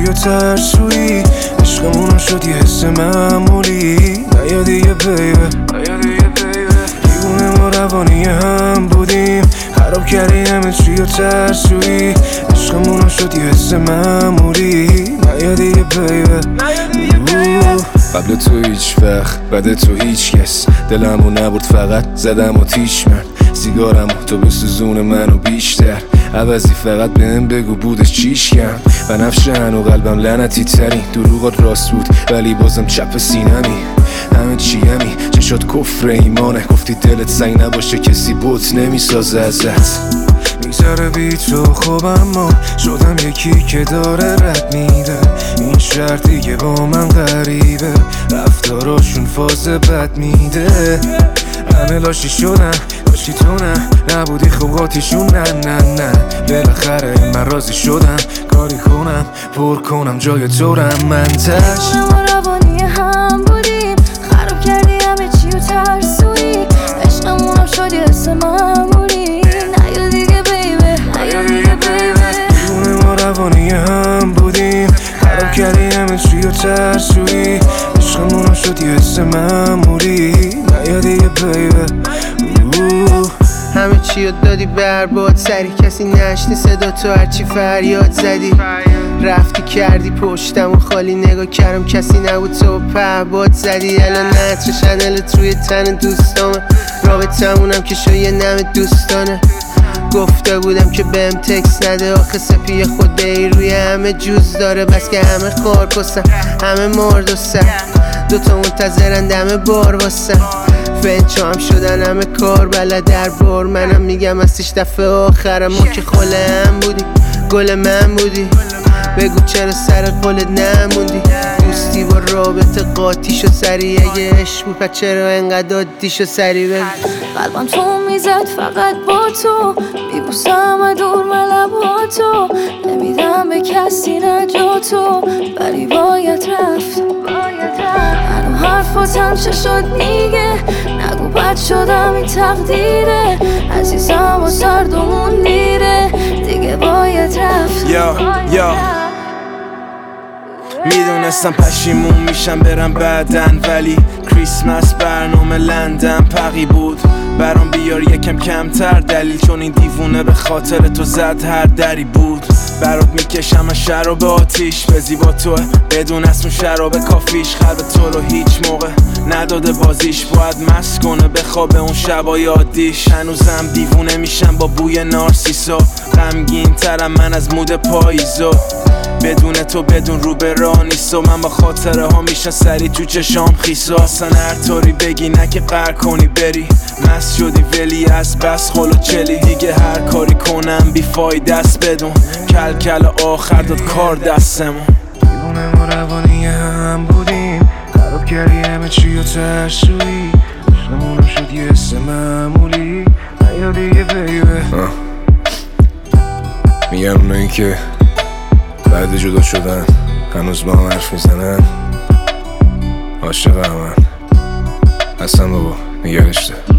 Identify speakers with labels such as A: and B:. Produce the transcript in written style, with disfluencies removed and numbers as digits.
A: و ترسویی، عشقمونو شد یه حس معمولی. نیا دیگه بیبه، دیوونه ما روانی هم بودیم، خراب کردی همه چی و ترسویی، عشقمونو شد یه حس معمولی. نیا دیگه بیبه، قبل تو هیچ وقت، بعد تو هیچ کس، دلمو نبرد فقط زدم و تیش من. سیگارم تو بسوزون منو بیشتر، عوضی فقط بهم بگو بودش چیش کم. بنفشه هنو قلبم لعنتی ترین، دروغات راست بود ولی بازم چپ سینمی. همه چیمی چشات کفر ایمانه، گفتی دلت سنگ نباشه کسی بوت نمیسازه ازت. میگذره بی تو خوب اما شدم یکی که داره رد میده. این شهر دیگه با من غریبه، رفتاراشون فاز بد میده. همه لاشی شدن، لاشی تو نبودی خوباتیشون. نه بالاخره من راضی شدم، کاری کنم پر کنم جای تو رم من تش.
B: ما روانی هم بودیم، خراب کردی همه چی و ترسویی، عشقمونم شد یه حس معمولی. نیا دیگه بیبه،
A: دیوونه ما روانی هم بودیم، خراب کردی همه چی و ترسویی، عشقمونم شد یه حس معمولی. نیا دیگه بیبه،
C: همه چی رو دادی برباد، سری کسی نشنی صدا تو هرچی فریاد زدی. رفتی کردی پشتم و خالی نگاه کردم کسی نبود تو پهباد زدی. الان نتر شنلت روی تن دوستامه، رابطمونم که شو یه نم دوستانه. گفته بودم که بهم تکس نده، آخه سپی خود ای روی همه جوز داره. بس که همه خار کسن، همه مرد و سر، دوتا منتظرن دم بار واسن. فنچو هم شدن همه کار بلد در بار، منم میگم هستش دفعه آخرم. ما که خاله هم بودی، گل من بودی، بگو چرا سر قولت نموندی. دوستی با رابطه قاطی شد سری، اگه عشق بود پس چرا انقدر عادی شد سری. بگو
B: قلبم تو میزد فقط با تو، میبوسم و دور لباتو، نمیدم به کسی نجاتو، ولی باید رفت. هنو حرفاتم چه شد میگه، نگو بد شدم این تقدیره، عزیزم و سردمون دیره، دیگه باید رفت.
A: میدونستم پشیمون میشم برم بعدن، ولی کریسمس برنامه لندن پقی بود. برام بیار یکم کمتر دلیل، چون این دیوونه به خاطر تو زد هر دری بود. برات میکشم از شراب آتیش، به زیبا توه بدون اسم شراب کافیش. قلب تو رو هیچ موقع نداده بازیش، باید مست کنه بخوابه اون شبای عادیش. هنوزم دیوونه میشم با بوی نارسیسا، غمگین ترم من از مود پاییزا. بدون تو بدون رو به راه نیست و من با خاطره ها میشن سری تو چشام خیسا. اصلا هر طوری بگی نه که قهر کنی بری، مست شدی ولی از بس خلو چلی. دیگه هر کاری کنم بی فایده است بدون، کل آخر داد کار دستمون. دیوونه ما روانی هم بودیم، خراب کردی همه چی و ترسویی، عشقمونم شد یه حس معمولی. نیا دیگه بیبه، میگم اونایی که بعد جدا شدن هنوز با هم حرف میزنن، عاشق همن. اصلا بابا نگرشته.